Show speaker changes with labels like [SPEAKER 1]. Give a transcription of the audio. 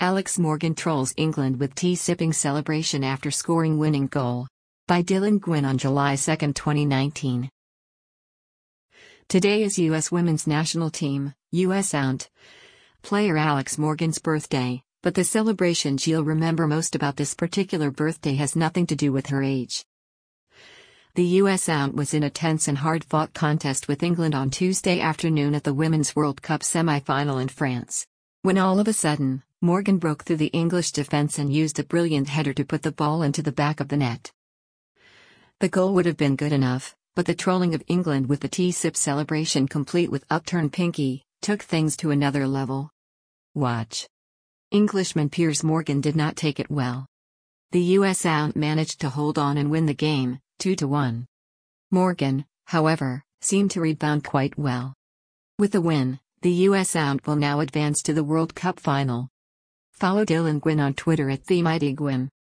[SPEAKER 1] Alex Morgan trolls England with tea-sipping celebration after scoring winning goal. By Dylan Gwynn on July 2, 2019. Today is U.S. Women's National Team, U.S. player Alex Morgan's birthday, but the celebration she'll remember most about this particular birthday has nothing to do with her age. The U.S. was in a tense and hard-fought contest with England on Tuesday afternoon at the Women's World Cup semi-final in France. When all of a sudden, Morgan broke through the English defense and used a brilliant header to put the ball into the back of the net. The goal would have been good enough, but the trolling of England with the tea-sip celebration complete with upturned pinky took things to another level. Watch. Englishman Piers Morgan did not take it well. The U.S. managed to hold on and win the game, 2-1. Morgan, however, seemed to rebound quite well. With the win, the U.S. will now advance to the World Cup final. Follow Dylan Gwynn on Twitter at TheMightyGwynn.